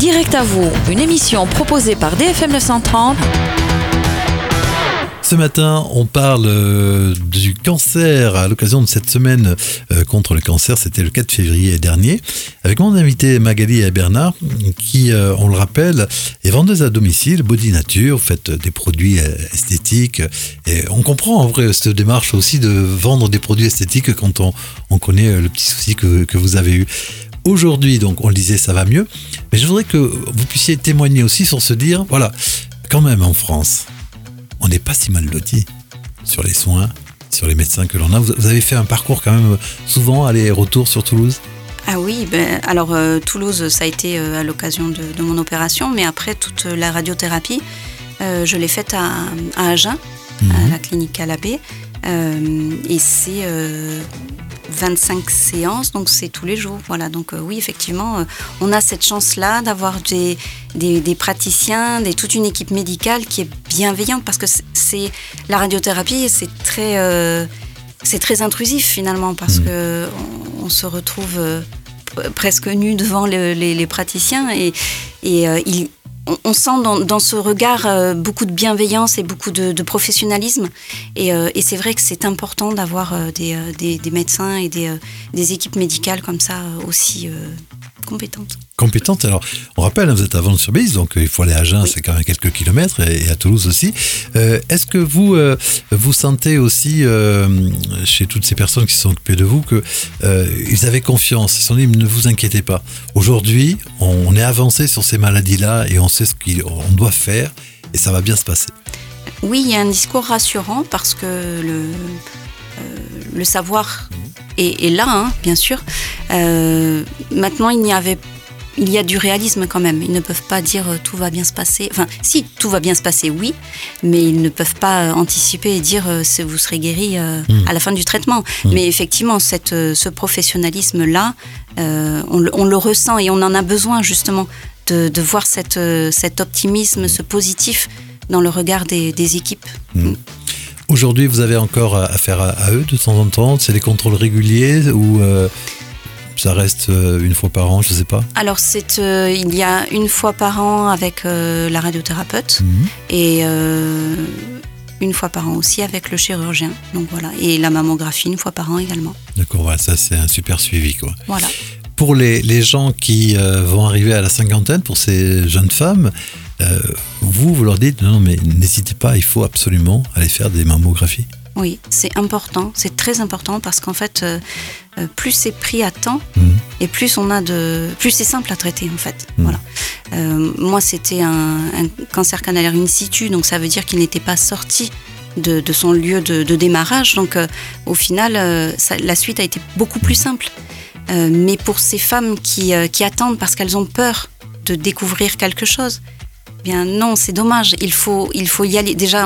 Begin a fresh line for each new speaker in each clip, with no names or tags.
Direct à vous, une émission proposée par DFM 930.
Ce matin, on parle du cancer à l'occasion de cette semaine contre le cancer. C'était le 4 février dernier. Avec mon invité Magali Bernard, qui, on le rappelle, est vendeuse à domicile, Body Nature. Vous faites des produits esthétiques. Et on comprend en vrai cette démarche aussi de vendre des produits esthétiques quand on connaît le petit souci que vous avez eu. Aujourd'hui, donc, on le disait, ça va mieux. Mais je voudrais que vous puissiez témoigner aussi sur se dire, voilà, quand même en France, on n'est pas si mal loti sur les soins, sur les médecins que l'on a. Vous avez fait un parcours quand même souvent aller-retour sur Toulouse ?
Ah oui, alors Toulouse, ça a été à l'occasion de mon opération, mais après toute la radiothérapie, je l'ai faite à Agen, à la clinique Calabé, et c'est 25 séances, donc c'est tous les jours. Voilà, donc oui, effectivement, on a cette chance-là d'avoir des praticiens, toute une équipe médicale qui est bienveillante, parce que c'est la radiothérapie, c'est très intrusif finalement, parce que on se retrouve presque nu devant les praticiens et on sent dans ce regard beaucoup de bienveillance et beaucoup de professionnalisme. Et c'est vrai que c'est important d'avoir des médecins et des équipes médicales comme ça aussi compétentes.
Compétentes. Alors, on rappelle, vous êtes à Vannes-sur-Bise, donc il faut aller à Agen, oui. C'est quand même quelques kilomètres, et à Toulouse aussi. Est-ce que vous sentez aussi, chez toutes ces personnes qui se sont occupées de vous, qu'ils avaient confiance, ils se sont dit, ne vous inquiétez pas. Aujourd'hui, on est avancé sur ces maladies-là et on sait ce qu'on doit faire et ça va bien se passer.
Oui, il y a un discours rassurant parce que le savoir est là, hein, bien sûr. Maintenant, il y a du réalisme quand même. Ils ne peuvent pas dire tout va bien se passer. Enfin, si, tout va bien se passer, oui, mais ils ne peuvent pas anticiper et dire vous serez guéri à la fin du traitement. Mais effectivement, ce professionnalisme-là, on le ressent et on en a besoin justement de voir cet optimisme, ce positif dans le regard des équipes.
Aujourd'hui, vous avez encore affaire à eux de temps en temps ? C'est des contrôles réguliers ou ça reste une fois par an, je ne sais pas ?
Alors, il y a une fois par an avec la radiothérapeute et une fois par an aussi avec le chirurgien. Donc voilà, et la mammographie une fois par an également. D'accord,
voilà, ça c'est un super suivi, quoi.
Voilà.
Pour les gens qui vont arriver à la cinquantaine, pour ces jeunes femmes, vous leur dites non mais n'hésitez pas, il faut absolument aller faire des mammographies.
Oui, c'est important, c'est très important parce qu'en fait, plus c'est pris à temps et plus c'est simple à traiter en fait. Voilà. Moi, c'était un cancer canalaire in situ, donc ça veut dire qu'il n'était pas sorti de son lieu de démarrage. Donc, au final, la suite a été beaucoup plus simple. Mais pour ces femmes qui attendent parce qu'elles ont peur de découvrir quelque chose, eh bien non, c'est dommage. Il faut y aller. Déjà,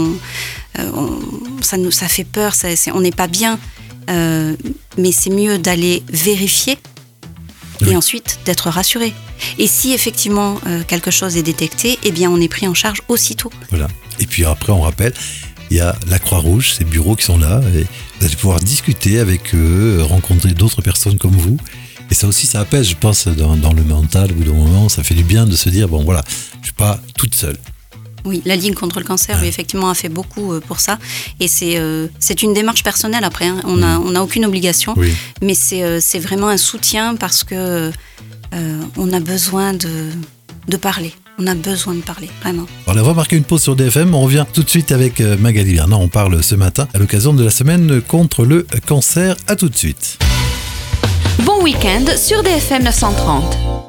ça fait peur, on n'est pas bien. Mais c'est mieux d'aller vérifier et ensuite d'être rassuré. Et si effectivement quelque chose est détecté, eh bien on est pris en charge aussitôt.
Voilà. Et puis après, on rappelle, il y a la Croix-Rouge, ces bureaux qui sont là, et vous allez pouvoir discuter avec eux, rencontrer d'autres personnes comme vous. Et ça aussi, ça apaise, je pense, dans le mental, au bout d'un moment, ça fait du bien de se dire, bon voilà, je ne suis pas toute seule.
Oui, la Ligue contre le cancer, oui, effectivement, a fait beaucoup pour ça. Et c'est une démarche personnelle après, hein. On n'a aucune obligation, oui. Mais c'est vraiment un soutien parce que on a besoin de parler. On a besoin de parler, vraiment.
On va marquer une pause sur DFM. On revient tout de suite avec Magali Bernard. On parle ce matin à l'occasion de la semaine contre le cancer. À tout de suite.
Bon week-end sur DFM 930.